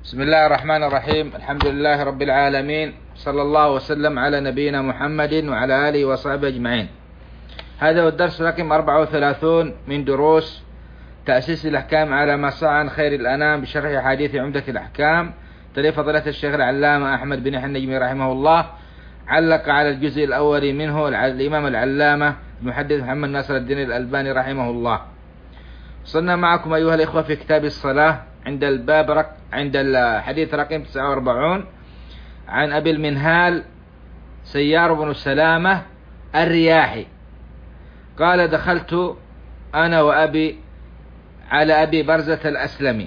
بسم الله الرحمن الرحيم. الحمد لله رب العالمين، صلى الله وسلم على نبينا محمد وعلى آله وصحبه أجمعين. هذا هو الدرس رقم 34 من دروس تأسيس الأحكام على ما صح عن خير الأنام بشرح حديث عمدة الأحكام تأليف فضيلة الشيخ العلامة أحمد بن يحيى النجمي رحمه الله. علق على الجزء الأول منه الإمام العلامة المحدث محمد ناصر الدين الألباني رحمه الله. وصلنا معكم أيها الإخوة في كتاب الصلاة عند عند الحديث رقم 49 عن أبي المنهال سيار بن سلامة الرياحي قال: دخلت أنا وأبي على أبي برزة الأسلمي.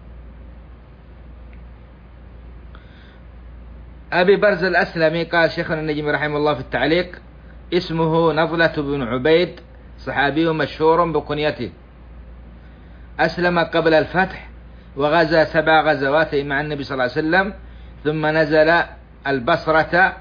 أبي برزة الأسلمي قال شيخنا النجمي رحمه الله في التعليق: اسمه نضلة بن عبيد، صحابي مشهور بكنيته، أسلم قبل الفتح وغزا 7 غزوات مع النبي صلى الله عليه وسلم، ثم نزل البصرة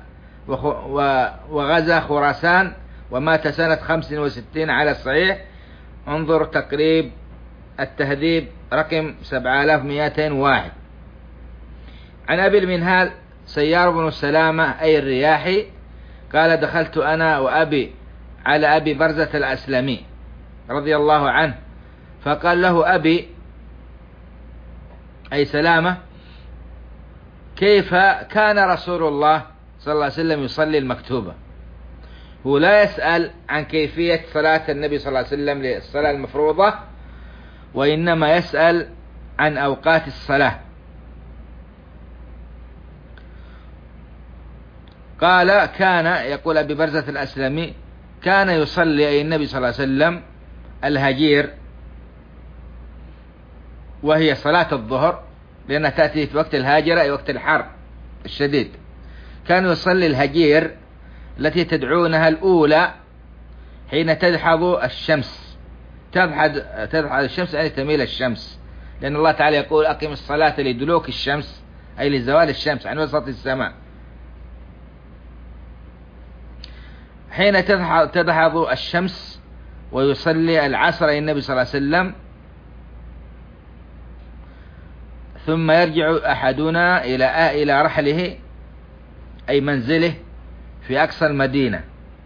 وغزا خراسان، ومات سنة 65 على الصحيح. انظر تقريب التهذيب رقم 7201. عن أبي المنهال سيار بن سلامة أي الرياحي قال: دخلت أنا وأبي على أبي برزة الأسلمي رضي الله عنه، فقال له أبي أي سلامة: كيف كان رسول الله صلى الله عليه وسلم يصلي المكتوبة؟ هو لا يسأل عن كيفية صلاة النبي صلى الله عليه وسلم للصلاة المفروضة، وإنما يسأل عن أوقات الصلاة. قال: كان يقول أبي برزة الأسلمي كان يصلي أي النبي صلى الله عليه وسلم الهجير، وهي صلاة الظهر، لأنها تأتي في وقت الهاجرة أي وقت الحر الشديد. كان يصلي الهجير التي تدعونها الأولى حين تدحض الشمس. تدحض الشمس أي تميل الشمس، لأن الله تعالى يقول: أقم الصلاة لدلوك الشمس أي لزوال الشمس عن وسط السماء. حين تدحض الشمس ويصلي العصر أي النبي صلى الله عليه وسلم، ثم يرجع أحدنا إلى رحله أي منزله في أقصى المدينة،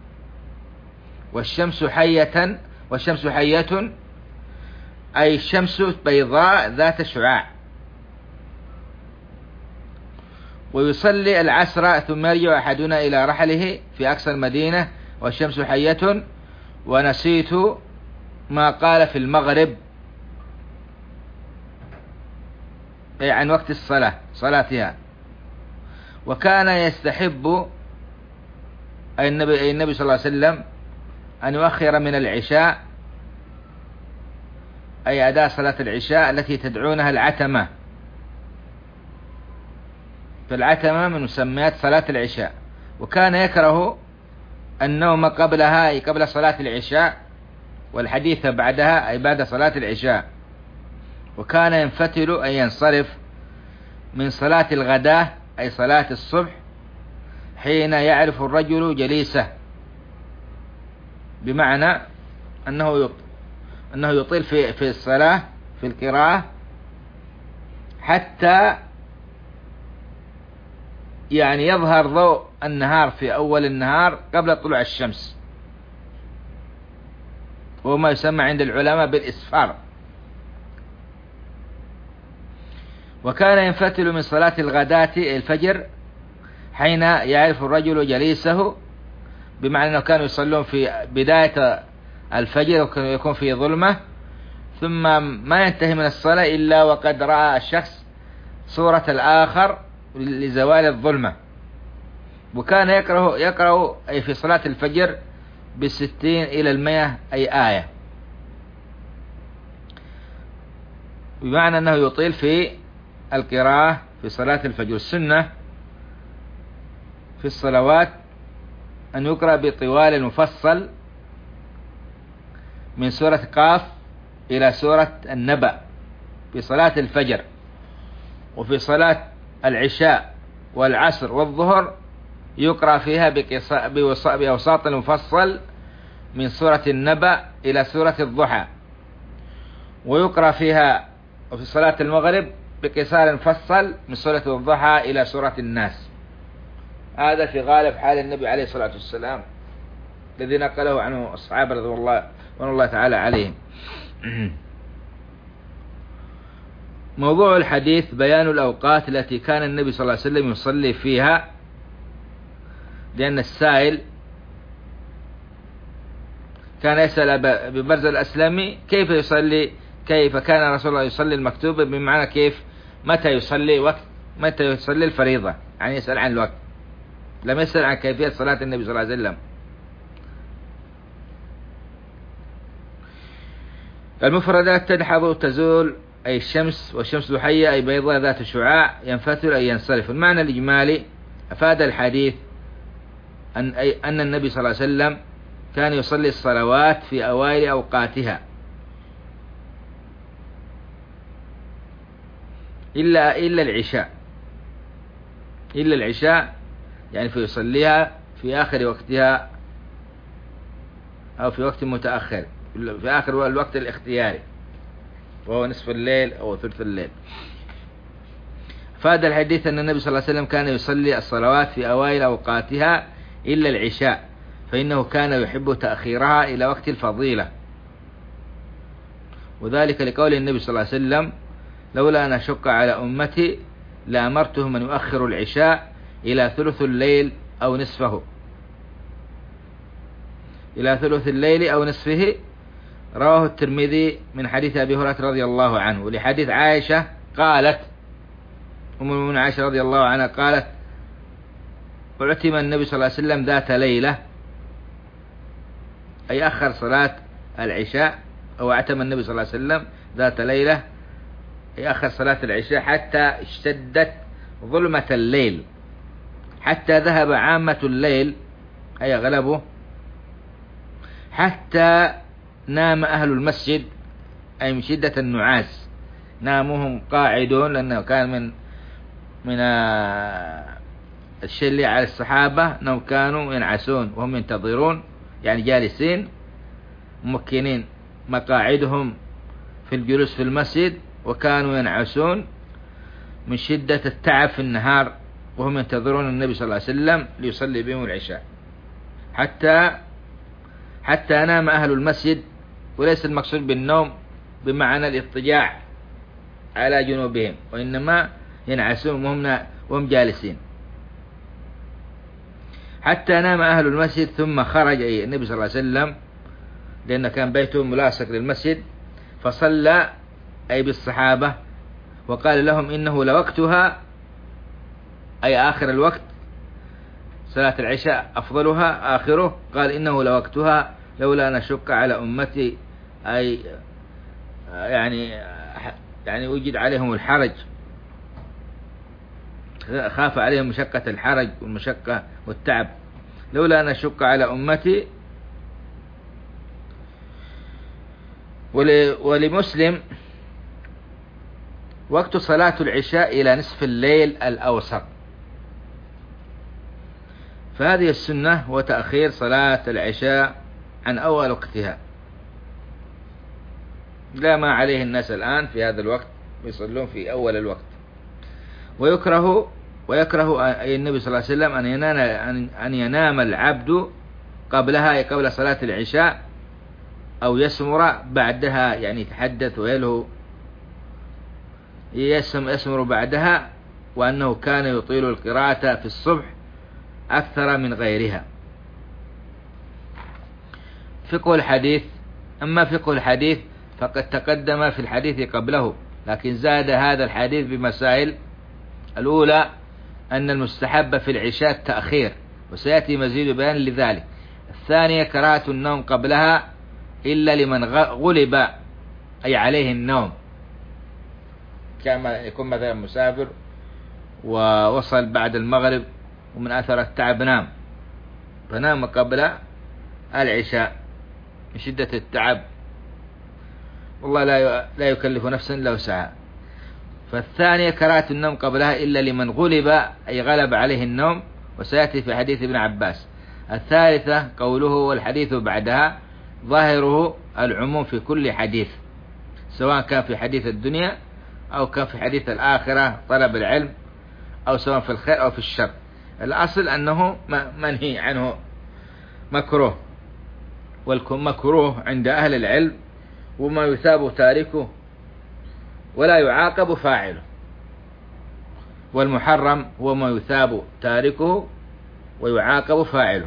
والشمس حية أي الشمس بيضاء ذات شعاع، ويصلي العصر ثم يرجع أحدنا إلى رحله في أقصى المدينة والشمس حية. ونسيت ما قال في المغرب أي عن وقت صلاتها. وكان يستحب أي النبي صلى الله عليه وسلم أن يؤخر من العشاء أي أداء صلاة العشاء التي تدعونها العتمة، فالعتمة من مسميات صلاة العشاء. وكان يكره النوم قبلها أي قبل صلاة العشاء، والحديث بعدها أي بعد صلاة العشاء. وكان ينفتل أي ينصرف من صلاة الغداة أي صلاة الصبح حين يعرف الرجل جليسه، بمعنى أنه يطيل في الصلاة في القراءة حتى يعني يظهر ضوء النهار في أول النهار قبل طلوع الشمس، وهو ما يسمى عند العلماء بالإسفار. وكان ينفتل من صلاة الغداة الفجر حين يعرف الرجل جليسه، بمعنى أنه كانوا يصلون في بداية الفجر ويكون في ظلمة، ثم ما ينتهي من الصلاة إلا وقد رأى الشخص صورة الآخر لزوال الظلمة. وكان يقرأ أي في صلاة الفجر 60 إلى 100 أي آية، بمعنى أنه يطيل في القراءة في صلاة الفجر. السنة في الصلوات أن يقرأ بطوال مفصل من سورة قاف إلى سورة النبأ في صلاة الفجر. وفي صلاة العشاء والعصر والظهر يقرأ فيها بأوساط المفصل من سورة النبأ إلى سورة الضحى. ويقرأ فيها وفي صلاة المغرب بقصار فصل من سورة الضحى إلى سورة الناس. هذا في غالب حال النبي عليه الصلاة والسلام الذي نقله عنه الصحابة رضوان الله تعالى عليهم. موضوع الحديث بيان الأوقات التي كان النبي صلى الله عليه وسلم يصلي فيها، لأن السائل كان يسأل ببرز الأسلمي كيف يصلي، كيف كان رسول الله يصلي المكتوب، بمعنى كيف متى يصلي الفريضة، يعني يسأل عن الوقت، لم يسأل عن كيفية صلاة النبي صلى الله عليه وسلم. المفردات تدحض تزول أي الشمس، والشمس ضحية أي بيضاء ذات شعاع، ينفتل أي ينصرف. المعنى الإجمالي أفاد الحديث أن النبي صلى الله عليه وسلم كان يصلي الصلوات في أوائل أوقاتها إلا العشاء، يعني فيصليها في آخر وقتها أو في وقت متأخر، في آخر الوقت الاختياري وهو نصف الليل أو ثلث الليل. فهذا الحديث أن النبي صلى الله عليه وسلم كان يصلي الصلوات في أوائل أوقاتها إلا العشاء، فإنه كان يحب تأخيرها إلى وقت الفضيلة، وذلك لقول النبي صلى الله عليه وسلم: لولا أن أشق على أمتي لأمرتهم أن يؤخروا العشاء إلى ثلث الليل أو نصفه، إلى ثلث الليل أو نصفه. رواه الترمذي من حديث أبي هريرة رضي الله عنه. ولحديث عائشة قالت، أم المؤمنين عائشة رضي الله عنها قالت: اعتم النبي صلى الله عليه وسلم ذات ليلة، أي أخر صلاة العشاء، أو اعتم النبي صلى الله عليه وسلم ذات ليلة أي أخر صلاة العشاء حتى اشتدت ظلمة الليل، حتى ذهب عامة الليل أي غلبه، حتى نام أهل المسجد أي من شدة النعاس، نامهم قاعدون، لأنه كان من الشيء اللي على الصحابة أنهم كانوا ينعسون وهم ينتظرون، يعني جالسين ممكنين مقاعدهم في الجلوس في المسجد، وكانوا ينعسون من شدة التعب في النهار وهم ينتظرون النبي صلى الله عليه وسلم ليصلي بهم العشاء، حتى نام أهل المسجد. وليس المقصود بالنوم بمعنى الاضطجاع على جنوبهم، وإنما ينعسون وهم جالسين، حتى نام أهل المسجد. ثم خرج أي النبي صلى الله عليه وسلم، لأن كان بيته ملاصق للمسجد، فصلى أي بالصحابة وقال لهم: إنه لوقتها، أي آخر الوقت، صلاة العشاء أفضلها آخره، قال: إنه لوقتها لولا أن أشق على أمتي، أي يعني وجد عليهم الحرج، خاف عليهم مشقة الحرج والمشقة والتعب، لولا أن أشق على أمتي. ولمسلم: وقت صلاة العشاء إلى نصف الليل الأوسط. فهذه السنة هو تأخير صلاة العشاء عن أول وقتها، لا ما عليه الناس الآن في هذا الوقت، يصلون في أول الوقت. ويكره أي النبي صلى الله عليه وسلم أن ينام العبد قبلها، أي قبل صلاة العشاء، أو يسمر بعدها، يعني يتحدث ويلهو، يسمر بعدها، وأنه كان يطيل القراءة في الصبح أكثر من غيرها. فقه الحديث: أما فقه الحديث فقد تقدم في الحديث قبله، لكن زاد هذا الحديث بمسائل. الأولى أن المستحب في العشاء التأخير، وسيأتي مزيد بيان لذلك. الثانية كراهة النوم قبلها إلا لمن غلب أي عليه النوم، كما يكون مثلا مسافر ووصل بعد المغرب ومن أثر التعب نام، فنام قبل العشاء من شدة التعب، والله لا يكلف نفسا إلا وسعها. فالثانية كراهة النوم قبلها إلا لمن غلب أي غلب عليه النوم، وسيأتي في حديث ابن عباس. الثالثة قوله: والحديث بعدها، ظاهره العموم في كل حديث، سواء كان في حديث الدنيا أو كان في حديث الآخرة طلب العلم، أو سواء في الخير أو في الشر. الأصل أنه منهي عنه مكروه، والمكروه عند أهل العلم وما يثاب تاركه ولا يعاقب فاعله، والمحرم هو ما يثاب تاركه ويعاقب فاعله.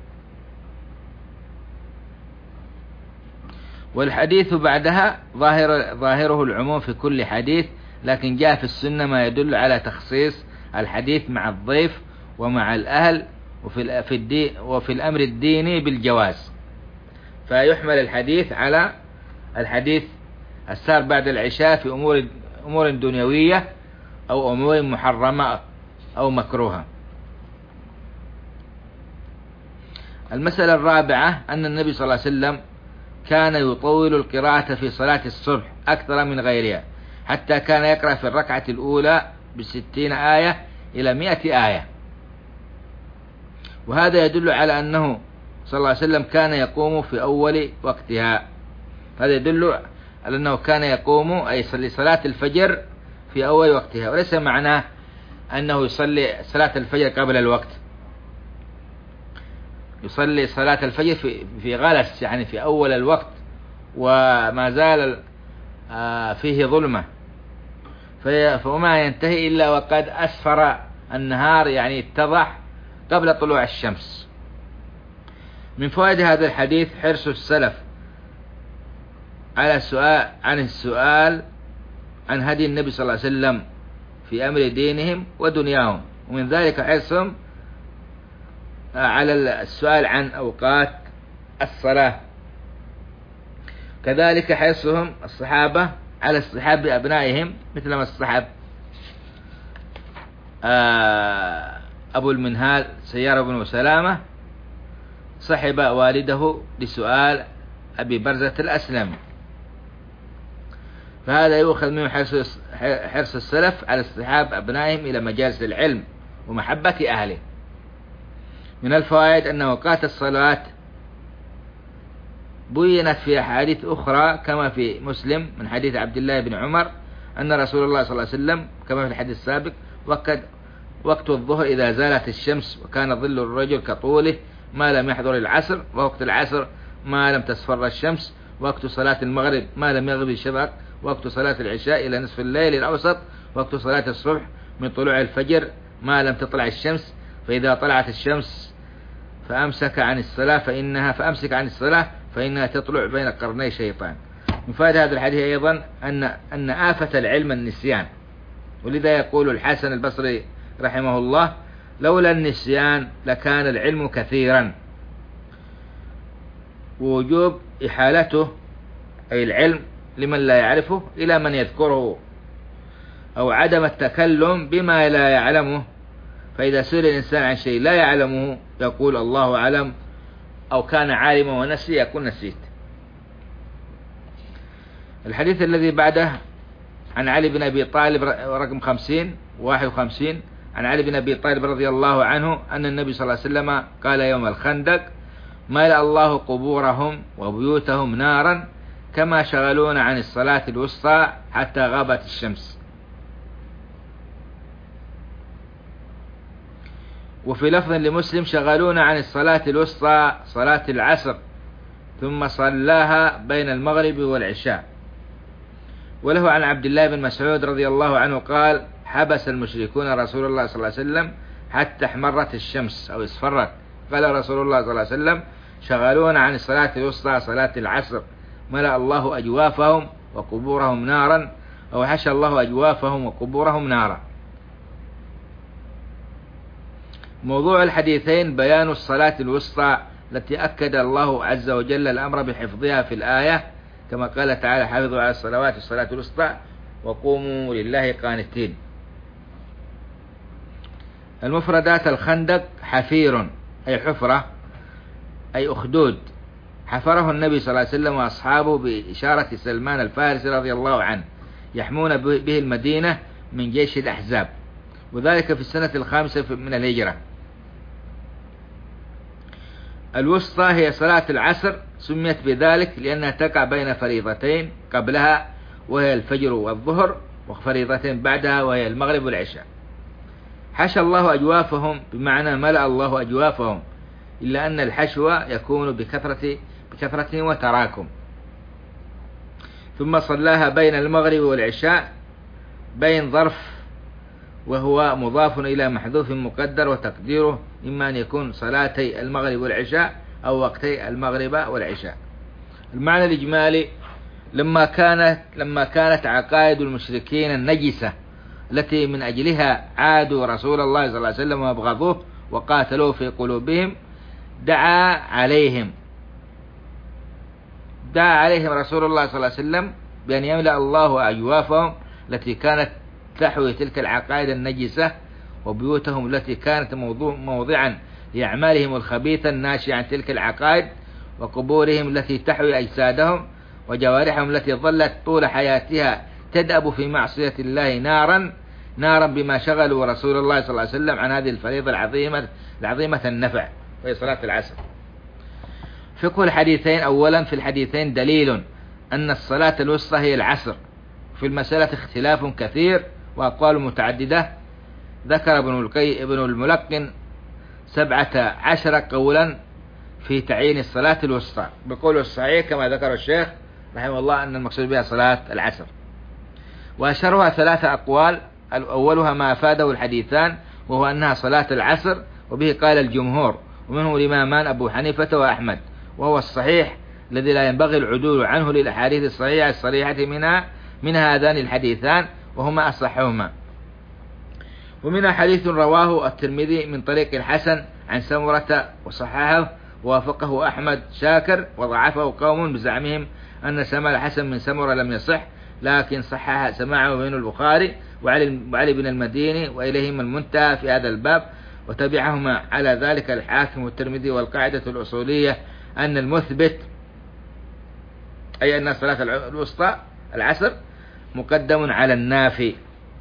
والحديث بعدها ظاهره العموم في كل حديث، لكن جاء في السنة ما يدل على تخصيص الحديث مع الضيف ومع الأهل وفي الأمر الديني بالجواز، فيحمل الحديث على الحديث السار بعد العشاء في أمور دنيوية أو أمور محرمة أو مكروهة. المسألة الرابعة أن النبي صلى الله عليه وسلم كان يطول القراءة في صلاة الصبح أكثر من غيرها، حتى كان يقرأ في الركعة الأولى ب60 آية إلى 100 آية، وهذا يدل على أنه صلى الله عليه وسلم كان يقوم في أول وقتها. هذا يدل على أنه كان يقوم أي يصلي صلاة الفجر في أول وقتها، وليس معناه أنه يصلي صلاة الفجر قبل الوقت، يصلي صلاة الفجر في غلس، يعني في أول الوقت وما زال فيه ظلمة، فما ينتهي إلا وقد أسفر النهار، يعني اتضح قبل طلوع الشمس. من فوائد هذا الحديث حرص السلف على السؤال عن هدي النبي صلى الله عليه وسلم في أمر دينهم ودنياهم، ومن ذلك حرصهم على السؤال عن أوقات الصلاة. كذلك حرصهم الصحابة على اصطحاب بأبنائهم، مثل ما اصطحب أبو المنهال سيار بن سلامة صحب والده لسؤال أبي برزة الأسلمي، فهذا يؤخذ منه حرص السلف على اصطحاب أبنائهم إلى مجالس العلم ومحبة أهله. من الفوائد أن أوقات الصلاة بينت في أحاديث أخرى، كما في مسلم من حديث عبد الله بن عمر أن رسول الله صلى الله عليه وسلم كما في الحديث السابق وقت الظهر إذا زالت الشمس وكان ظل الرجل كطوله ما لم يحضر العصر، ووقت العصر ما لم تصفر الشمس، وقت صلاة المغرب ما لم يغرب الشفق، وقت صلاة العشاء إلى نصف الليل الأوسط، وقت صلاة الصبح من طلوع الفجر ما لم تطلع الشمس، فإذا طلعت الشمس فأمسك عن الصلاة فإنها تطلع بين قرني شيطان. من فائدة هذا الحديث أيضا أن آفة العلم النسيان، ولذا يقول الحسن البصري رحمه الله: لولا النسيان لكان العلم كثيرا. ووجوب إحالته أي العلم لمن لا يعرفه إلى من يذكره، أو عدم التكلم بما لا يعلمه، فإذا سئل الإنسان عن شيء لا يعلمه يقول الله أعلم، أو كان عالما ونسي يقول نسيت. الحديث الذي بعده عن علي بن أبي طالب رقم 51 عن علي بن أبي طالب رضي الله عنه أن النبي صلى الله عليه وسلم قال يوم الخندق: ملأ الله قبورهم وبيوتهم نارا كما شغلون عن الصلاة الوسطى حتى غابت الشمس. وفي لفظ لمسلم: شغلون عن الصلاة الوسطى صلاة العصر ثم صلاها بين المغرب والعشاء. وله عن عبد الله بن مسعود رضي الله عنه قال: حبس المشركون رسول الله صلى الله عليه وسلم حتى احمرت الشمس أو اصفرت، قال رسول الله صلى الله عليه وسلم: شغلون عن الصلاة الوسطى صلاة العصر ملأ الله أجوافهم وقبورهم نارا، أو حشى الله أجوافهم وقبورهم نارا. موضوع الحديثين بيان الصلاة الوسطى التي أكد الله عز وجل الأمر بحفظها في الآية، كما قال تعالى: حافظوا على الصلوات والصلاة الوسطى وقوموا لله قانتين. المفردات: الخندق حفير أي حفرة أي أخدود، حفره النبي صلى الله عليه وسلم وأصحابه بإشارة سلمان الفارسي رضي الله عنه، يحمون به المدينة من جيش الأحزاب، وذلك في السنة 5 من الهجرة. الوسطى هي صلاة العصر، سميت بذلك لأنها تقع بين فريضتين قبلها وهي الفجر والظهر، وفريضة بعدها وهي المغرب والعشاء. حشى الله أجوافهم بمعنى ملأ الله أجوافهم، إلا أن الحشو يكون بكثرة وتراكم. ثم صلاها بين المغرب والعشاء، بين ظرف وهو مضاف إلى محذوف مقدر، وتقديره إما أن يكون صلاتي المغرب والعشاء أو وقتي المغرب والعشاء. المعنى الإجمالي: لما كانت عقائد المشركين النجسة التي من أجلها عادوا رسول الله صلى الله عليه وسلم وأبغضوه وقاتلوه في قلوبهم، دعا عليهم رسول الله صلى الله عليه وسلم بأن يملأ الله أجوافهم التي كانت تحوي تلك العقائد النجسة، وبيوتهم التي كانت موضعا لأعمالهم الخبيثة الناشئة عن تلك العقائد، وقبورهم التي تحوي أجسادهم، وجوارحهم التي ظلت طول حياتها تدأب في معصية الله نارا بما شغلوا رسول الله صلى الله عليه وسلم عن هذه الفريضة العظيمة النفع، وهي صلاة العصر. فقه الحديثين: أولا، في الحديثين دليل أن الصلاة الوسطى هي العصر. في المسألة اختلاف كثير وأقوال متعددة، ذكر ابن الملقن 17 قولا في تعيين الصلاة الوسطى، بقول الصحيح كما ذكر الشيخ رحمه الله أن المقصود بها صلاة العصر. وأشهرها 3 أقوال، أولها ما أفاده الحديثان وهو أنها صلاة العصر، وبه قال الجمهور، ومنه الإمامان أبو حنيفة وأحمد، وهو الصحيح الذي لا ينبغي العدول عنه للأحاديث الصريحة من هذان الحديثان، وهما أصحهما. ومنها حديث رواه الترمذي من طريق الحسن عن سمرة وصححه، ووافقه أحمد شاكر، وضعفه قوم بزعمهم أن سماع الحسن من سمرة لم يصح، لكن صحح سماعه بين البخاري وعلي بن المديني، وإليهما المنتهى في هذا الباب، وتبعهما على ذلك الحاكم والترمذي. والقاعدة الأصولية أن المثبت، أي أن صلاة الوسطى العصر، مقدم على النافي،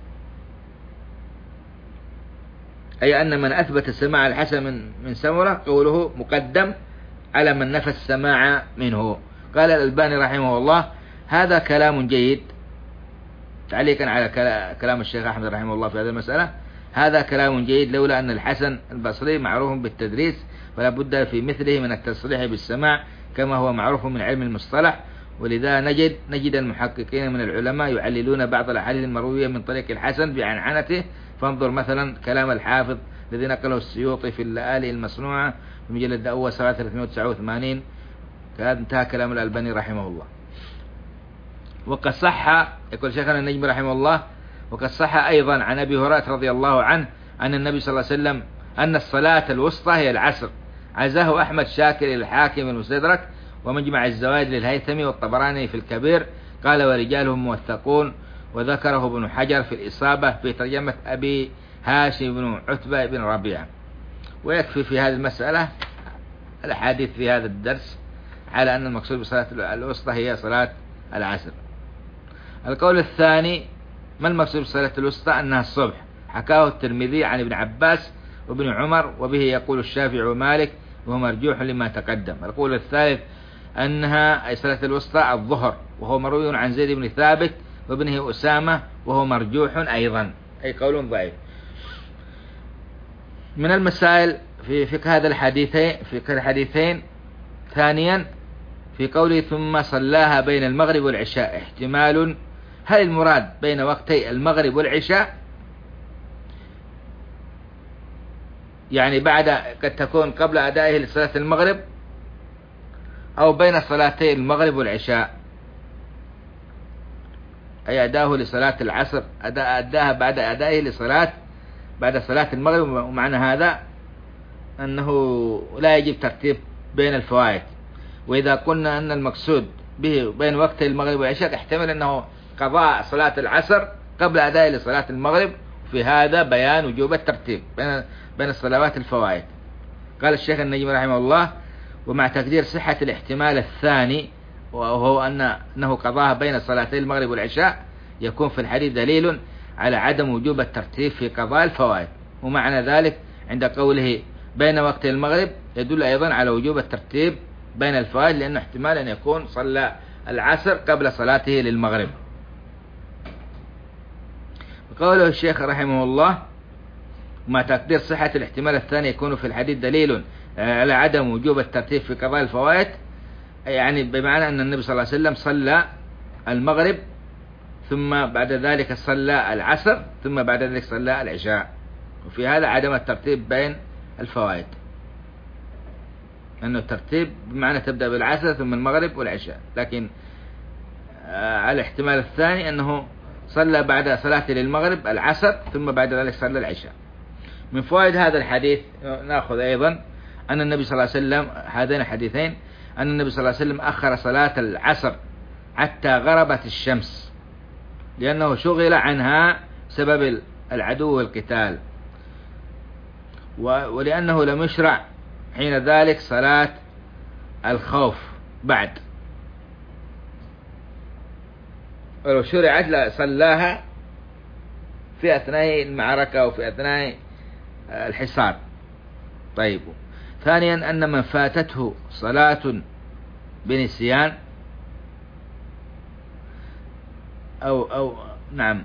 أي أن من أثبت سماع الحسن من سمرة قوله مقدم على من نفى السماع منه. قال الألباني رحمه الله: هذا كلام جيد، تعليقا على كلام الشيخ أحمد رحمه الله في هذه المسألة: هذا كلام جيد، لولا أن الحسن البصري معروف بالتدريس فلا بد في مثله من التصريح بالسماع كما هو معروف من علم المصطلح. ولذا نجد المحققين من العلماء يعللون بعض الأحاديث المروية من طريق الحسن بعنعنته. فانظر مثلا كلام الحافظ الذي نقله السيوطي في اللآلئ المصنوعة في مجلد الأول صفحة 389، انتهى كلام الألباني رحمه الله. وقد صح، يقول شيخنا النجم رحمه الله: وقد صح أيضا عن أبي هريرة رضي الله عنه أن النبي صلى الله عليه وسلم أن الصلاة الوسطى هي العصر. عزاه أحمد شاكر إلى الحاكم المستدرك، ومجمع الزوائد للهيثمي والطبراني في الكبير، قال ورجالهم موثقون. وذكره ابن حجر في الإصابة في ترجمة أبي هاشم بن عتبة بن ربيعة. ويكفي في هذه المسألة الأحاديث في هذا الدرس على أن المقصود بصلاة الوسطى هي صلاة العصر. القول الثاني: ما المقصود بصلاة الوسطى؟ أنها الصبح، حكاه الترمذي عن ابن عباس وابن عمر، وبه يقول الشافعي ومالك، وهو مرجوح لما تقدم. القول الثالث أنها أي صلاة الوسطى الظهر، وهو مروي عن زيد بن ثابت وابنه أسامة، وهو مرجوح أيضا، أي قول ضعيف. من المسائل في فقه هذا الحديثين: ثانيا، في قوله ثم صلاها بين المغرب والعشاء، احتمال: هل المراد بين وقتي المغرب والعشاء، يعني قد تكون قبل أدائه لصلاة المغرب، أو بين صلاتي المغرب والعشاء، أي أداه لصلاة العصر أداها بعد أدائه بعد صلاة المغرب. ومعنى هذا أنه لا يجب ترتيب بين الفوائد. وإذا قلنا أن المقصود به بين وقت المغرب والعشاء، احتمل أنه قضاء صلاة العصر قبل أدائه لصلاة المغرب، وفي هذا بيان وجوب الترتيب بين الصلوات الفوائد. قال الشيخ النجم رحمه الله: ومع تقدير صحة الاحتمال الثاني، وهو أنه قضاها بين صلاتي المغرب والعشاء، يكون في الحديث دليل على عدم وجوب الترتيب في قضاء الفوائد. ومعنى ذلك عند قوله بين وقت المغرب يدل أيضا على وجوب الترتيب بين الفوائد، لأنه احتمال أن يكون صلى العصر قبل صلاته للمغرب. قوله الشيخ رحمه الله: مع تقدير صحة الاحتمال الثاني يكون في الحديث دليل على عدم وجوب الترتيب في قضاء الفوائد، يعني بمعنى أن النبي صلى الله عليه وسلم صلى المغرب ثم بعد ذلك صلى العصر ثم بعد ذلك صلى العشاء، وفي هذا عدم الترتيب بين الفوائد، أنه الترتيب بمعنى تبدأ بالعصر ثم المغرب والعشاء، لكن على الاحتمال الثاني أنه صلى بعد صلاة للمغرب العصر ثم بعد ذلك صلى العشاء. من فوائد هذا الحديث نأخذ أيضا أن النبي صلى الله عليه وسلم، هذين الحديثين، أن النبي صلى الله عليه وسلم أخر صلاة العصر حتى غربت الشمس، لأنه شغل عنها سبب العدو والقتال، ولأنه لم يشرع حين ذلك صلاة الخوف بعد، ولو شرعت لصلاها في أثناء المعركة وفي أثناء الحصار. طيب، ثانيا أن من فاتته صلاة بنسيان نعم،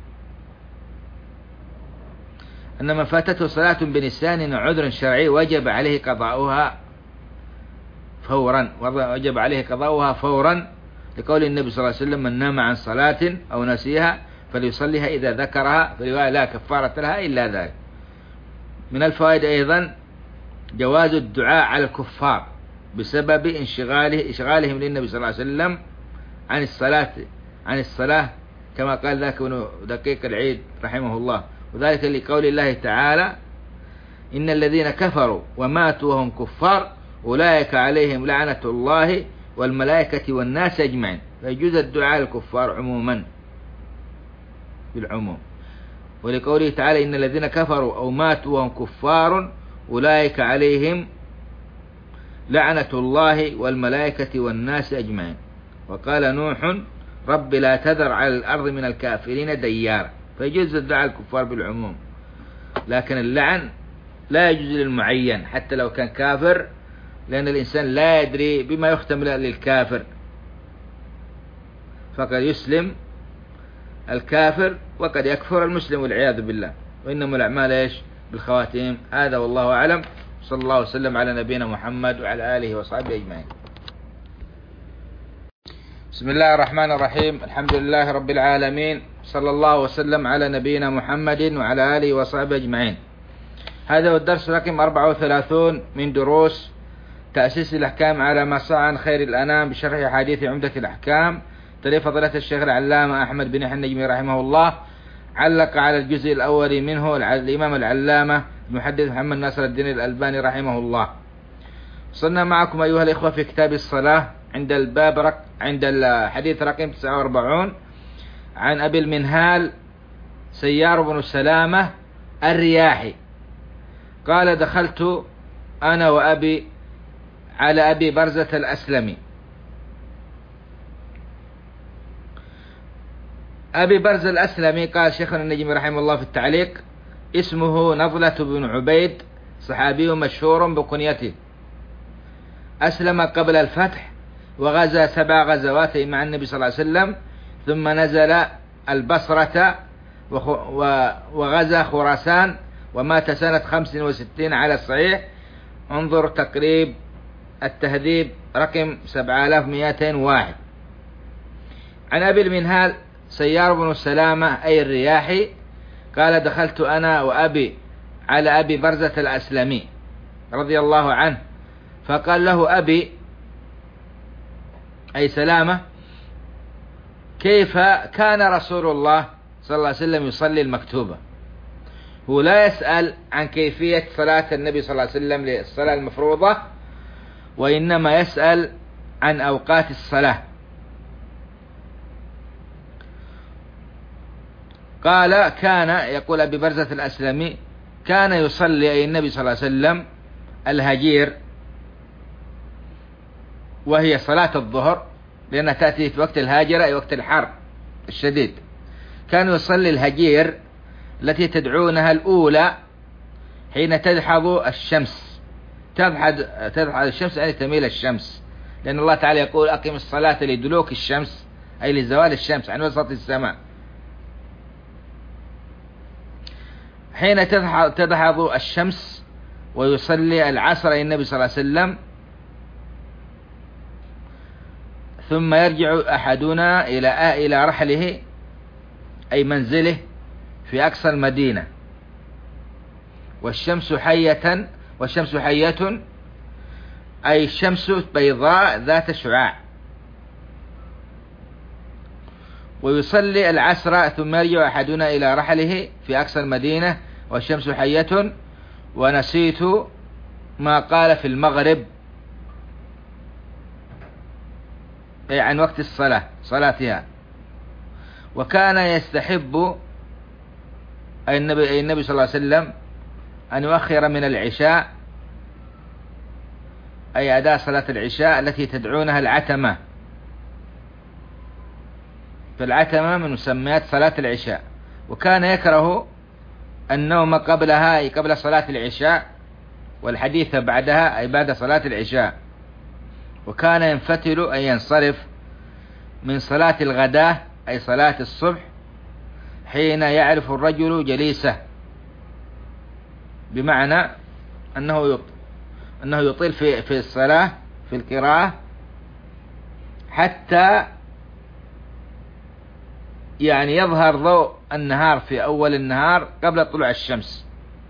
أن من فاتته صلاة بنسيان عذر شرعي وجب عليه قضاؤها فورا، لقول النبي صلى الله عليه وسلم: من نام عن صلاة أو نسيها فليصليها إذا ذكرها، فليقال لا كفارة لها إلا ذلك. من الفوائد أيضا جواز الدعاء على الكفار بسبب إشغالهم للنبي صلى الله عليه وسلم عن الصلاة كما قال ذاك ابن دقيق العيد رحمه الله، وذلك لقول الله تعالى: إن الذين كفروا وماتوا وهم كفار أولئك عليهم لعنة الله والملائكة والناس أجمعين. فيجوز الدعاء للكفار عموما بالعموم. ولقوله تعالى: إن الذين كفروا أو ماتوا وهم كفار أولئك عليهم لعنة الله والملائكة والناس أجمعين. وقال نوح: رب لا تذر على الأرض من الكافرين ديارا. فيجوز الدعاء الكفار بالعموم، لكن اللعن لا يجوز للمعين حتى لو كان كافر، لأن الإنسان لا يدري بما يختم للكافر، فقد يسلم الكافر وقد يكفر المسلم والعياذ بالله، وإنما الأعمال إيش؟ بالخواتيم. هذا والله أعلم. صلى الله وسلم على نبينا محمد وعلى آله وصحبه أجمعين. بسم الله الرحمن الرحيم. الحمد لله رب العالمين، صلى الله وسلم على نبينا محمد وعلى آله وصحبه أجمعين. هذا هو الدرس رقم 34 من دروس تأسيس الأحكام على ما صح عن خير الأنام بشرح حديث عمدة الأحكام تلي فضيلة الشيخ العلامة أحمد بن يحيى النجمي رحمه الله. علق على الجزء الأول منه الإمام العلامة المحدث محمد ناصر الدين الألباني رحمه الله. وصلنا معكم أيها الإخوة في كتاب الصلاة عند الحديث رقم 49 عن أبي المنهال سيار بن سلامة الرياحي قال: دخلت أنا وأبي على أبي برزة الأسلمي. أبي برزة الأسلمي قال شيخنا النجمي رحمه الله في التعليق: اسمه نضلة بن عبيد، صحابي مشهور بكنيته، أسلم قبل الفتح وغزا 7 غزوات مع النبي صلى الله عليه وسلم، ثم نزل البصرة وغزا خراسان، ومات سنة 65 على الصحيح. انظر تقريب التهذيب رقم 7201. عن أبي المنهال سيار بن سلامة أي الرياحي قال: دخلت أنا وأبي على أبي برزة الأسلمي رضي الله عنه، فقال له أبي أي سلامة: كيف كان رسول الله صلى الله عليه وسلم يصلي المكتوبة؟ هو لا يسأل عن كيفية صلاة النبي صلى الله عليه وسلم للصلاة المفروضة، وإنما يسأل عن أوقات الصلاة. قال: كان يقول أبي برزة الأسلمي كان يصلي أي النبي صلى الله عليه وسلم الهجير، وهي صلاة الظهر، لأنها تأتي في وقت الهاجرة أي وقت الحر الشديد. كان يصلي الهجير التي تدعونها الأولى حين تدحض الشمس. تدحض الشمس يعني تميل الشمس، لأن الله تعالى يقول: أقم الصلاة لدلوك الشمس أي لزوال الشمس عن وسط السماء. حين تدحض الشمس ويصلي العصر أي النبي صلى الله عليه وسلم، ثم يرجع أحدنا إلى رحله أي منزله في أقصى المدينة، والشمس حية أي الشمس بيضاء ذات شعاع، ويصلي العصر ثم يرجع أحدنا إلى رحله في أقصى المدينة والشمس حية. ونسيت ما قال في المغرب أي عن وقت صلاتها. وكان يستحب أي النبي صلى الله عليه وسلم أن يؤخر من العشاء أي أداء صلاة العشاء التي تدعونها العتمة، فالعتمة من مسميات صلاة العشاء. وكان يكره النوم قبلها أي قبل صلاة العشاء، والحديث بعدها أي بعد صلاة العشاء. وكان ينفتل أي ينصرف من صلاة الغداة أي صلاة الصبح حين يعرف الرجل جليسه، بمعنى أنه يطيل في الصلاة في القراءة حتى يعني يظهر ضوء النهار في أول النهار قبل طلوع الشمس،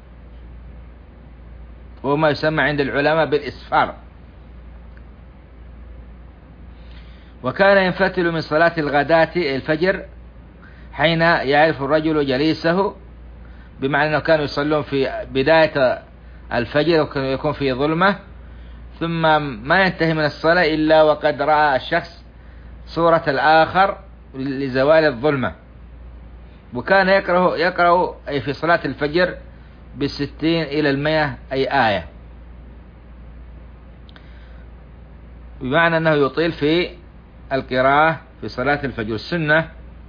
وهو ما يسمى عند العلماء بالإسفار. وكان ينفتل من صلاة الغداة الفجر حين يعرف الرجل جليسه، بمعنى أنه كانوا يصلون في بداية الفجر وكانوا يكون في ظلمة، ثم ما ينتهي من الصلاة إلا وقد رأى الشخص صورة الآخر لزوال الظلمة. وكان يقرأ أي في صلاة الفجر 60 إلى 100 أي آية، بمعنى أنه يطيل في القراءة في صلاة الفجر. السنة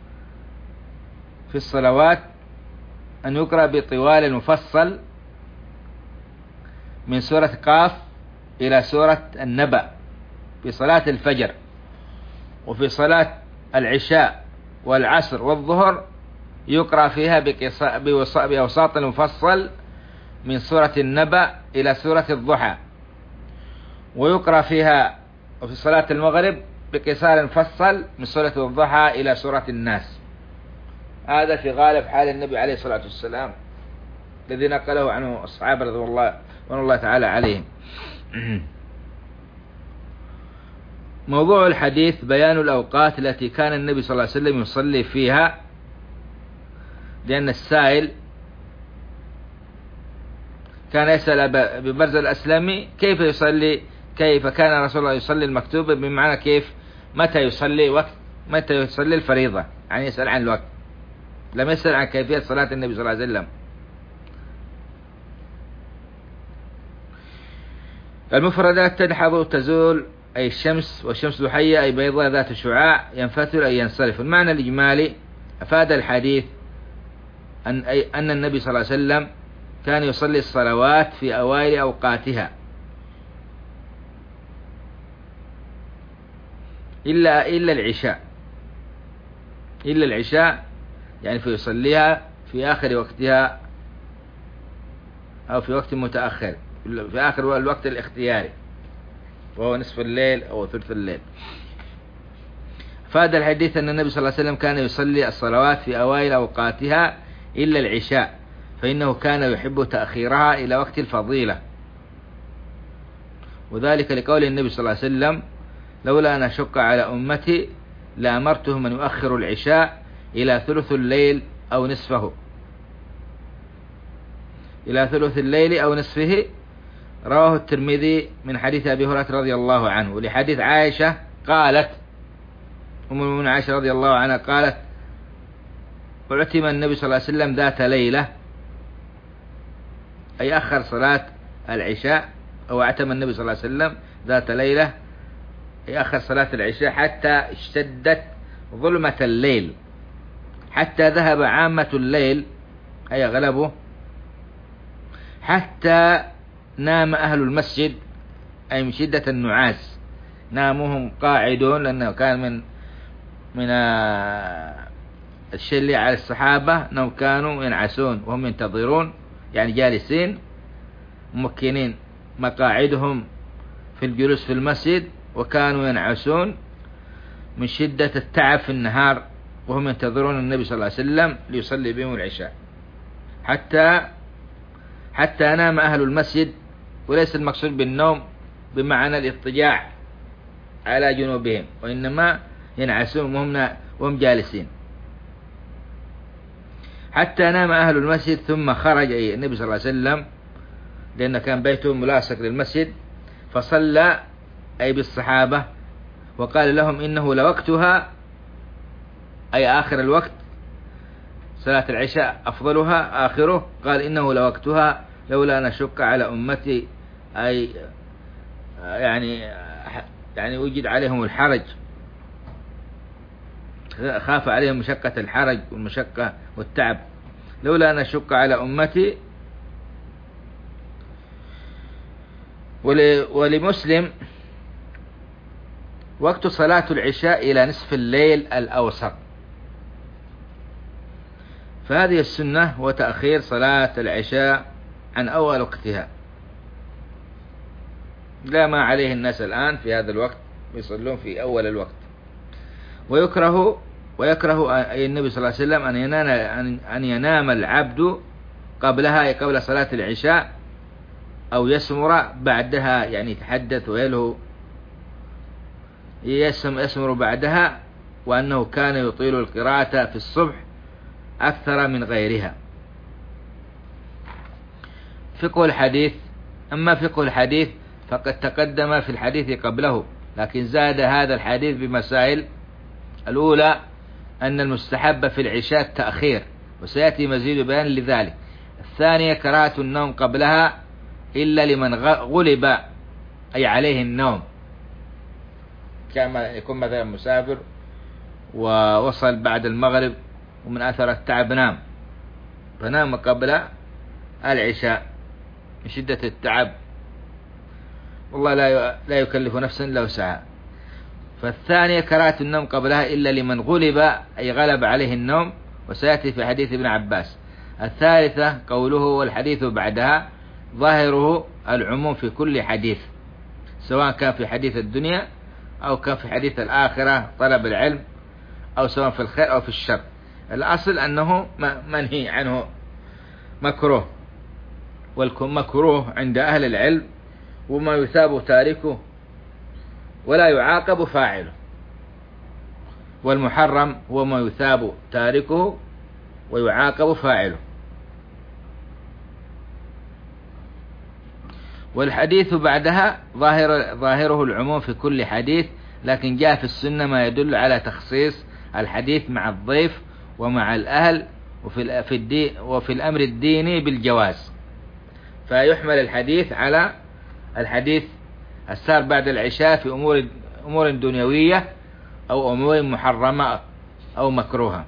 في الصلوات أن يقرأ بطوال مفصل من سورة قاف إلى سورة النبأ في صلاة الفجر. وفي صلاة العشاء والعصر والظهر يقرأ فيها بأوساط مفصل من سورة النبأ إلى سورة الضحى. ويقرأ فيها وفي صلاة المغرب بقصار مفصل من سورة الضحى إلى سورة الناس. هذا في غالب حال النبي عليه الصلاة والسلام الذي نقله عنه الصحابة رضوان الله تعالى عليهم. موضوع الحديث بيان الأوقات التي كان النبي صلى الله عليه وسلم يصلي فيها، لأن السائل كان يسأل أبي برزة الأسلمي كيف كان رسول الله يصلي المكتوبة، بمعنى متى يصلي الفريضة، يعني يسأل عن الوقت، لم يسأل عن كيفية صلاة النبي صلى الله عليه وسلم. المفردات: تدحض تزول أي الشمس، والشمس ضحية أي بيضاء ذات شعاع، ينفتل أي ينصرف. المعنى الإجمالي: أفاد الحديث أن النبي صلى الله عليه وسلم كان يصلي الصلوات في أوائل أوقاتها إلا العشاء، يعني فيصليها في آخر وقتها أو في وقت متأخر، في آخر الوقت الاختياري وهو نصف الليل أو ثلث الليل. فاد الحديث أن النبي صلى الله عليه وسلم كان يصلي الصلوات في أوائل أوقاتها إلا العشاء، فإنه كان يحب تأخيرها إلى وقت الفضيلة، وذلك لقول النبي صلى الله عليه وسلم: لولا أن أشق على أمتي لأمرتهم أن يؤخروا العشاء إلى ثلث الليل أو نصفه، إلى ثلث الليل أو نصفه. رواه الترمذي من حديث أبي هريرة رضي الله عنه. ولحديث عائشة قالت، أم المؤمنين عائشة رضي الله عنها قالت: اعتم النبي صلى الله عليه وسلم ذات ليلة، أي أخر صلاة العشاء، أو اعتم النبي صلى الله عليه وسلم ذات ليلة أي أخر صلاة العشاء حتى اشتدت ظلمة الليل، حتى ذهب عامة الليل أي أغلبه، حتى نام أهل المسجد أي من شدة النعاس، نامهم قاعدون، لأنه كان من الشيء اللي على الصحابة أنهم كانوا ينعسون وهم ينتظرون، يعني جالسين ممكنين مقاعدهم في الجلوس في المسجد، وكانوا ينعسون من شدة التعب في النهار وهم ينتظرون النبي صلى الله عليه وسلم ليصلي بهم العشاء، حتى نام أهل المسجد. وليس المقصود بالنوم بمعنى الاضطجاع على جنوبهم، وإنما ينعسون وهم جالسين حتى نام أهل المسجد. ثم خرج النبي صلى الله عليه وسلم، لأن كان بيته ملاصق للمسجد، فصلى أي بالصحابة وقال لهم إنه لوقتها، أي آخر الوقت، صلاة العشاء أفضلها آخره، قال إنه لوقتها لولا أن أشق على أمتي، أي يعني وجد عليهم الحرج، خاف عليهم مشقة الحرج والمشقة والتعب، لولا أن أشق على أمتي. ولمسلم وقت صلاة العشاء إلى نصف الليل الأوسط. فهذه السنة هو تأخير صلاة العشاء عن أول وقتها، لا ما عليه الناس الآن في هذا الوقت يصلون في أول الوقت. ويكره أي النبي صلى الله عليه وسلم أن ينام العبد قبلها، قبل صلاة العشاء، أو يسمر بعدها، يعني يتحدث ويلهو، يسمر بعدها، وأنه كان يطيل القراءة في الصبح أكثر من غيرها. فقه الحديث. أما فقه الحديث فقد تقدم في الحديث قبله، لكن زاد هذا الحديث بمسائل. الأولى أن المستحب في العشاء التأخير، وسيأتي مزيد بيان لذلك. الثانية كراهة النوم قبلها إلا لمن غلب أي عليه النوم، كما يكون مثلا مسافر ووصل بعد المغرب ومن أثر التعب نام، فنام قبل العشاء من شدة التعب، والله لا يكلف نفسا إلا وسعها. فالثانية كراهة النوم قبلها إلا لمن غلب أي غلب عليه النوم، وسيأتي في حديث ابن عباس. الثالثة قوله والحديث بعدها ظاهره العموم في كل حديث، سواء كان في حديث الدنيا أو كان في حديث الآخرة طلب العلم، أو سواء في الخير أو في الشر. الأصل أنه منهي عنه مكروه، والمكروه عند أهل العلم وما يثاب تاركه ولا يعاقب فاعله، والمحرم هو ما يثاب تاركه ويعاقب فاعله. والحديث بعدها ظاهره العموم في كل حديث، لكن جاء في السنة ما يدل على تخصيص الحديث مع الضيف ومع الأهل وفي الأمر الديني بالجواز، فيحمل الحديث على الحديث السار بعد العشاء في أمور دنيوية أو أمور محرمة أو مكروهة.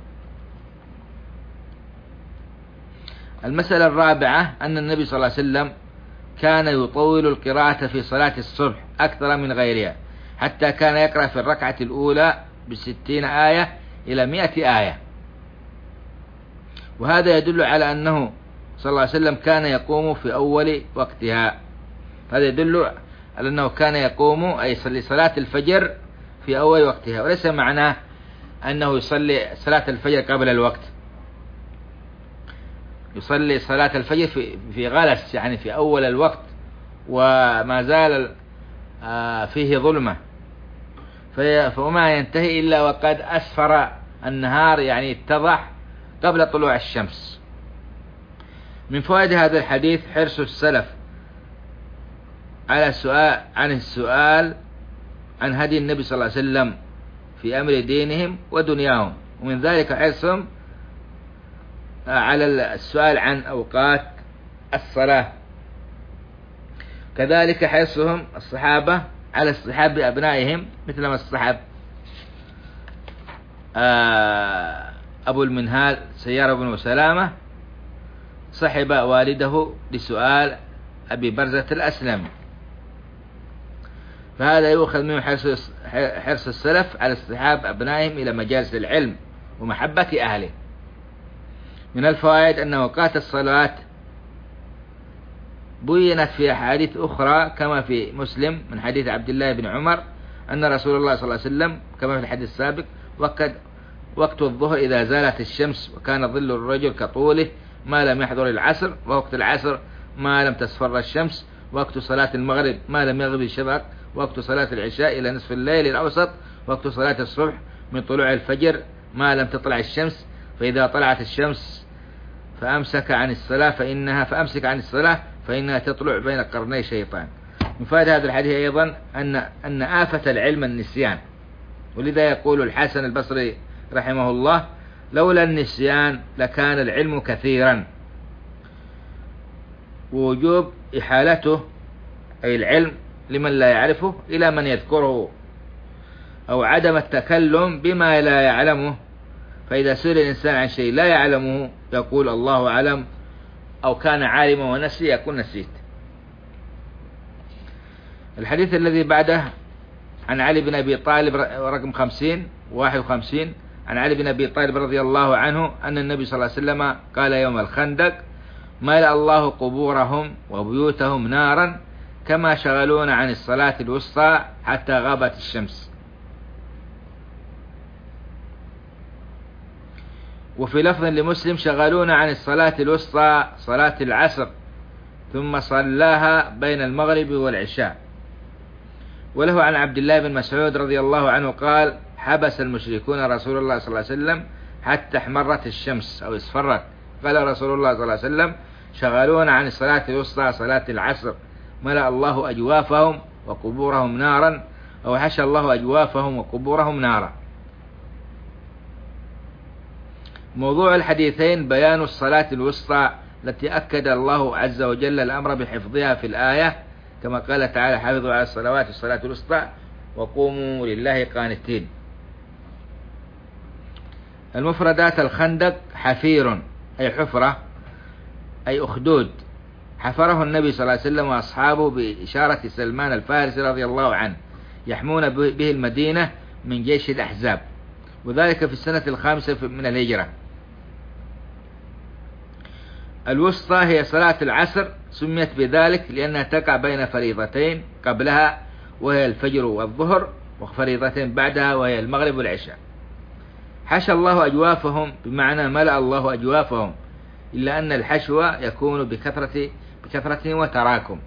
المسألة الرابعة أن النبي صلى الله عليه وسلم كان يطول القراءة في صلاة الصبح أكثر من غيرها، حتى كان يقرأ في الركعة الأولى ب60 آية إلى 100 آية، وهذا يدل على أنه صلى الله عليه وسلم كان يقوم في أول وقتها. هذا يدل على أنه كان يقوم أي يصلي صلاة الفجر في أول وقتها، وليس معناه أنه يصلي صلاة الفجر قبل الوقت، يصلي صلاة الفجر في غلس، يعني في أول الوقت وما زال فيه ظلمة، فما ينتهي إلا وقد أسفر النهار، يعني اتضح قبل طلوع الشمس. من فوائد هذا الحديث حرص السلف على السؤال عن هدي النبي صلى الله عليه وسلم في أمر دينهم ودنياهم، ومن ذلك حرصهم على السؤال عن أوقات الصلاة. كذلك حرصهم الصحابة على اصطحاب بأبنائهم، مثل ما اصطحب أبو المنهال سيار بن سلامة صحب والده لسؤال أبي برزة الأسلمي. فهذا يؤخذ منه حرص السلف على اصطحاب أبنائهم إلى مجالس العلم ومحبة أهله. من الفوائد أن أوقات الصلاة بينت في أحاديث أخرى كما في مسلم من حديث عبد الله بن عمر أن رسول الله صلى الله عليه وسلم كما في الحديث السابق وقت الظهر إذا زالت الشمس وكان ظل الرجل كطوله ما لم يحضر العصر، ووقت العصر ما لم تصفر الشمس، وقت صلاة المغرب ما لم يغب الشفق، وقت صلاة العشاء إلى نصف الليل الأوسط، وقت صلاة الصبح من طلوع الفجر ما لم تطلع الشمس، فإذا طلعت الشمس فأمسك عن الصلاة فإنها تطلع بين قرني شيطان. من فائدة هذا الحديث أيضا أن آفة العلم النسيان، ولذا يقول الحسن البصري رحمه الله: لولا النسيان لكان العلم كثيرا. ووجوب إحالته أي العلم لمن لا يعرفه إلى من يذكره، أو عدم التكلم بما لا يعلمه، فإذا سئل الإنسان عن شيء لا يعلمه يقول الله أعلم، أو كان عالما ونسي يكون نسيت. الحديث الذي بعده عن علي بن أبي طالب رقم 51 عن علي بن أبي طالب رضي الله عنه أن النبي صلى الله عليه وسلم قال يوم الخندق: ملأ الله قبورهم وبيوتهم نارا كما شغلون عن الصلاة الوسطى حتى غابت الشمس. وفي لفظ لمسلم: شغلون عن الصلاة الوسطى صلاة العصر ثم صلاها بين المغرب والعشاء. وله عن عبد الله بن مسعود رضي الله عنه قال: حبس المشركون رسول الله صلى الله عليه وسلم حتى احمرت الشمس أو اصفرت، قال رسول الله صلى الله عليه وسلم: شغلون عن الصلاة الوسطى صلاة العصر ملأ الله أجوافهم وقبورهم نارا، أو حشى الله أجوافهم وقبورهم نارا. موضوع الحديثين بيان الصلاة الوسطى التي أكد الله عز وجل الأمر بحفظها في الآية، كما قال تعالى: حافظوا على الصلوات والصلاة الوسطى وقوموا لله قانتين. المفردات: الخندق حفير أي حفرة أي أخدود، حفره النبي صلى الله عليه وسلم وأصحابه بإشارة سلمان الفارسي رضي الله عنه يحمون به المدينة من جيش الأحزاب، وذلك في السنة 5 من الهجرة. الوسطى هي صلاة العصر، سميت بذلك لأنها تقع بين فريضتين قبلها وهي الفجر والظهر، وفريضتين بعدها وهي المغرب والعشاء. حشى الله أجوافهم بمعنى ملأ الله أجوافهم، إلا أن الحشو يكون بكثرة وتراكم.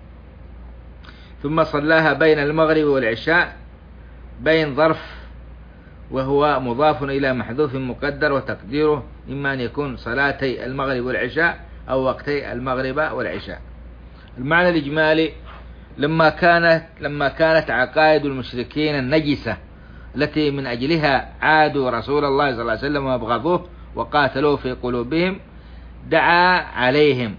ثم صلاها بين المغرب والعشاء، بين ظرف وهو مضاف إلى محذوف مقدر، وتقديره إما أن يكون صلاتي المغرب والعشاء أو وقتي المغرب والعشاء. المعنى الإجمالي: لما كانت عقائد المشركين النجسة التي من أجلها عادوا رسول الله صلى الله عليه وسلم وابغضوه وقاتلوه في قلوبهم، دعا عليهم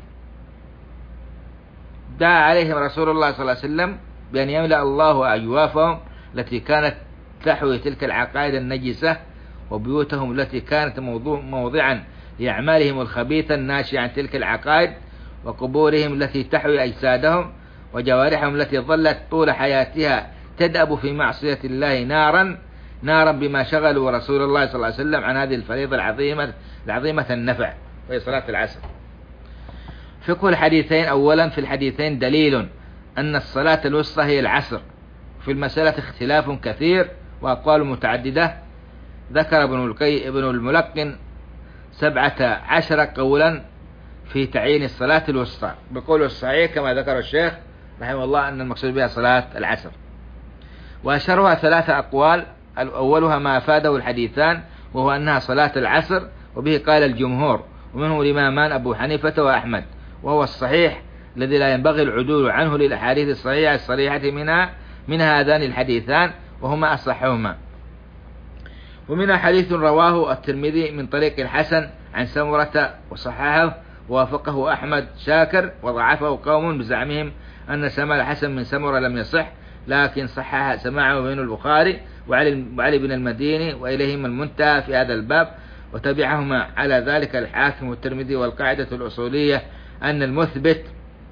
رسول الله صلى الله عليه وسلم بأن يملأ الله أجوافهم التي كانت تحوي تلك العقائد النجسة، وبيوتهم التي كانت موضعا لأعمالهم الخبيثة الناشئة عن تلك العقائد، وقبورهم التي تحوي أجسادهم، وجوارحهم التي ظلت طول حياتها تدأب في معصية الله نارا بما شغلوا رسول الله صلى الله عليه وسلم عن هذه الفريضة العظيمة النفع وهي صلاة العصر. فقه الحديثين: أولا في الحديثين دليل أن الصلاة الوسطى هي العصر. في المسألة اختلاف كثير وأقوال متعددة، ذكر ابن الملقن 17 قولا في تعيين الصلاة الوسطى، بقول الصحيح كما ذكر الشيخ رحمه الله أن المقصود بها صلاة العصر، وأشهرها 3 أقوال. أولها ما أفاده الحديثان وهو أنها صلاة العصر، وبه قال الجمهور، ومنه الإمامان أبو حنيفة وأحمد، وهو الصحيح الذي لا ينبغي العدول عنه للأحاديث الصريحة من هذان الحديثان، وهما أصحهما. ومنها حديث رواه الترمذي من طريق الحسن عن سمرة وصححه، ووافقه أحمد شاكر، وضعفه قوم بزعمهم أن سماع الحسن من سمرة لم يصح، لكن صحح سماعه من البخاري وعلي بن المديني، وإليهما المنتهى في هذا الباب، وتبعهما على ذلك الحاكم والترمذي. والقاعدة الأصولية أن المثبت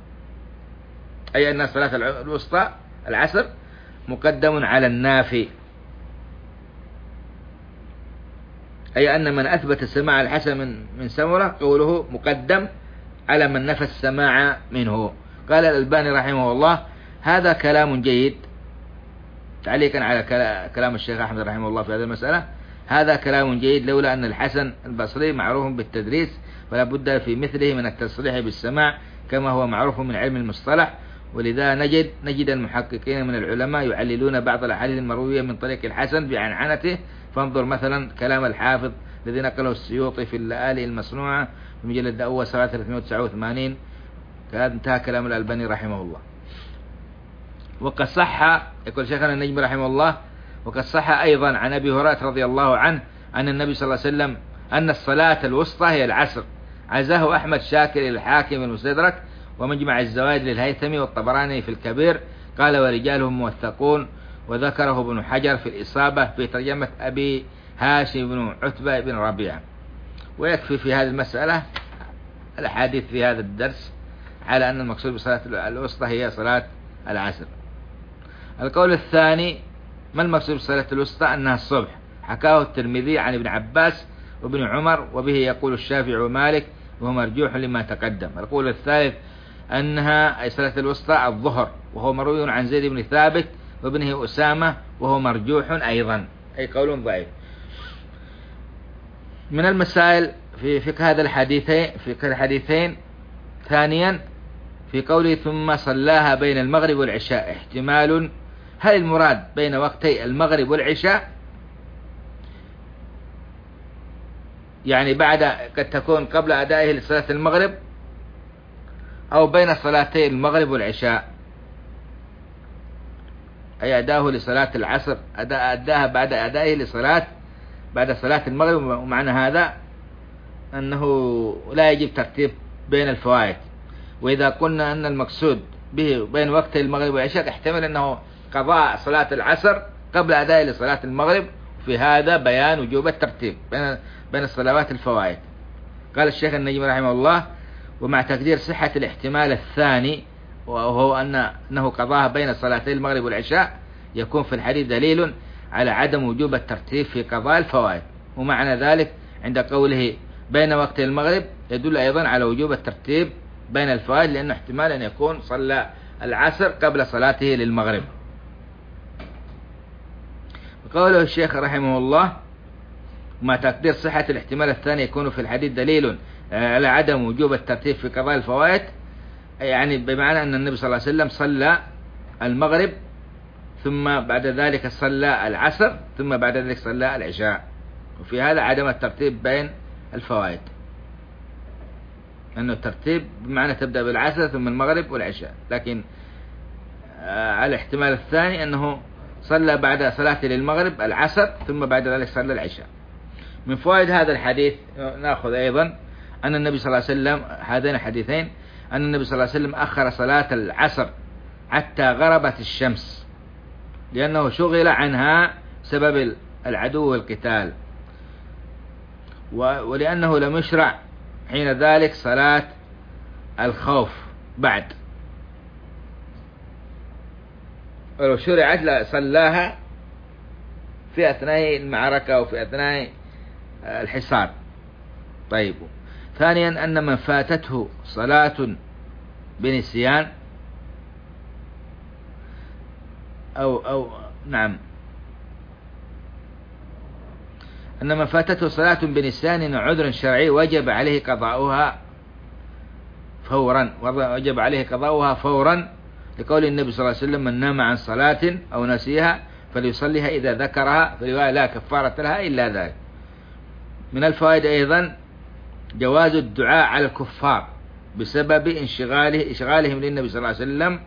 أي أن صلاة الوسطى العصر مقدم على النافي. أي أن من أثبت السماع الحسن من سمرة قوله مقدم على من نفى السماع منه. قال الألباني رحمه الله هذا كلام جيد، تعليقا على كلام الشيخ أحمد رحمه الله في هذه المسألة، هذا كلام جيد لولا أن الحسن البصري معروف بالتدريس فلا بد في مثله من التصريح بالسماع كما هو معروف من علم المصطلح. ولذا نجد المحققين من العلماء يعللون بعض الأحاديث المروية من طريق الحسن بعنعنته. فانظر مثلا كلام الحافظ الذي نقله السيوطي في اللآلئ المصنوعة في مجلد الأول صفحة 389. انتهى كلام الألباني رحمه الله. وقد صح، يقول شيخنا النجم رحمه الله، وقد صح أيضا عن أبي هريرة رضي الله عنه أن النبي صلى الله عليه وسلم أن الصلاة الوسطى هي العصر. عزاه أحمد شاكر إلى الحاكم المستدرك ومجمع الزوائد للهيثمي والطبراني في الكبير، قال ورجالهم موثقون. وذكره ابن حجر في الإصابة في ترجمة أبي هاشم بن عتبة بن ربيعة. ويكفي في هذه المسألة الأحاديث في هذا الدرس على أن المقصود بصلاة الوسطى هي صلاة العصر. القول الثاني ما المقصود بصلاة الوسطى؟ أنها الصبح، حكاه الترمذي عن ابن عباس وابن عمر وبه يقول الشافعي ومالك وهو مرجوح لما تقدم. القول الثالث أنها أي صلاة الوسطى الظهر وهو مروي عن زيد بن ثابت وابنه أسامة وهو مرجوح أيضا، أي قول ضعيف. من المسائل في فقه هذا الحديثين ثانيا في قوله ثم صلاها بين المغرب والعشاء احتمال، هل المراد بين وقتي المغرب والعشاء يعني بعد قد تكون قبل أدائه لصلاة المغرب أو بين صلاتي المغرب والعشاء أي أداه لصلاة العصر أداها بعد أدائه بعد صلاة المغرب. ومعنى هذا أنه لا يجب ترتيب بين الفوائد. وإذا قلنا أن المقصود به بين وقت المغرب والعشاء احتمل أنه قضاء صلاة العصر قبل أداء لصلاة المغرب، في هذا بيان وجوب الترتيب بين الصلوات الفوائد. قال الشيخ النجم رحمه الله ومع تقدير صحة الاحتمال الثاني وهو أنه قضاها بين صلاتي المغرب والعشاء يكون في الحديث دليل على عدم وجوب الترتيب في قضاء الفوائد. ومعنى ذلك عند قوله بين وقت المغرب يدل أيضا على وجوب الترتيب بين الفوائد، لأنه احتمال أن يكون صلى العصر قبل صلاته للمغرب. قوله الشيخ رحمه الله مع تقدير صحة الاحتمال الثاني يكون في الحديث دليل على عدم وجوب الترتيب في قضاء الفوائد، يعني بمعنى أن النبي صلى الله عليه وسلم صلى المغرب ثم بعد ذلك صلى العصر ثم بعد ذلك صلى العشاء، وفي هذا عدم الترتيب بين الفوائد، أنه الترتيب بمعنى تبدأ بالعصر ثم المغرب والعشاء. لكن على الاحتمال الثاني أنه صلى بعد صلاة للمغرب العصر ثم بعد ذلك صلى العشاء. من فوائد هذا الحديث نأخذ أيضا أن النبي صلى الله عليه وسلم هذين الحديثين أن النبي صلى الله عليه وسلم أخر صلاة العصر حتى غربت الشمس لأنه شغل عنها سبب العدو والقتال، ولأنه لم يشرع حين ذلك صلاة الخوف بعد، ولو شرعت صلاها في أثناء المعركة وفي أثناء الحصار. طيب، ثانيا أن من فاتته صلاة بنسيان أن من فاتته صلاة بنسيان عذر شرعي وجب عليه قضاؤها فورا، لقول النبي صلى الله عليه وسلم من نام عن صلاة أو نسيها فليصليها إذا ذكرها، فلذلك لا كفارة لها إلا ذلك. من الفوائد أيضا جواز الدعاء على الكفار بسبب إشغالهم للنبي صلى الله عليه وسلم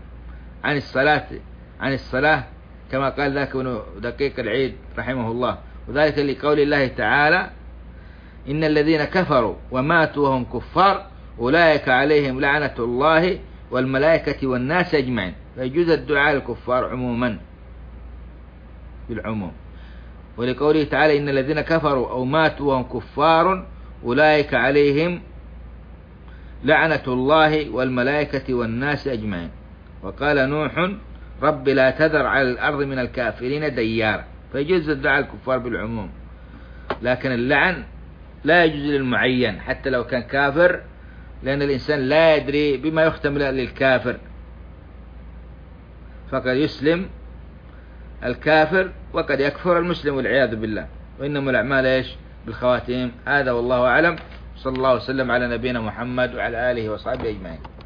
عن الصلاة كما قال ذاك ابن دقيق العيد رحمه الله، وذلك لقول الله تعالى إن الذين كفروا وماتوا وهم كفار أولئك عليهم لعنة الله والملائكة والناس أجمعين، فيجوز الدعاء للكفار عموما بالعموم. ولقوله تعالى إن الذين كفروا أو ماتوا وهم كفار أولئك عليهم لعنة الله والملائكة والناس أجمعين. وقال نوح رب لا تذر على الأرض من الكافرين ديارا، فيجوز الدعاء الكفار بالعموم. لكن اللعن لا يجوز للمعين حتى لو كان كافر، لأن الإنسان لا يدري بما يختم للكافر، فقد يسلم الكافر وقد يكفر المسلم والعياذ بالله. وإنما الأعمال إيش؟ بالخواتيم. هذا والله أعلم. صلى الله وسلم على نبينا محمد وعلى آله وصحبه أجمعين.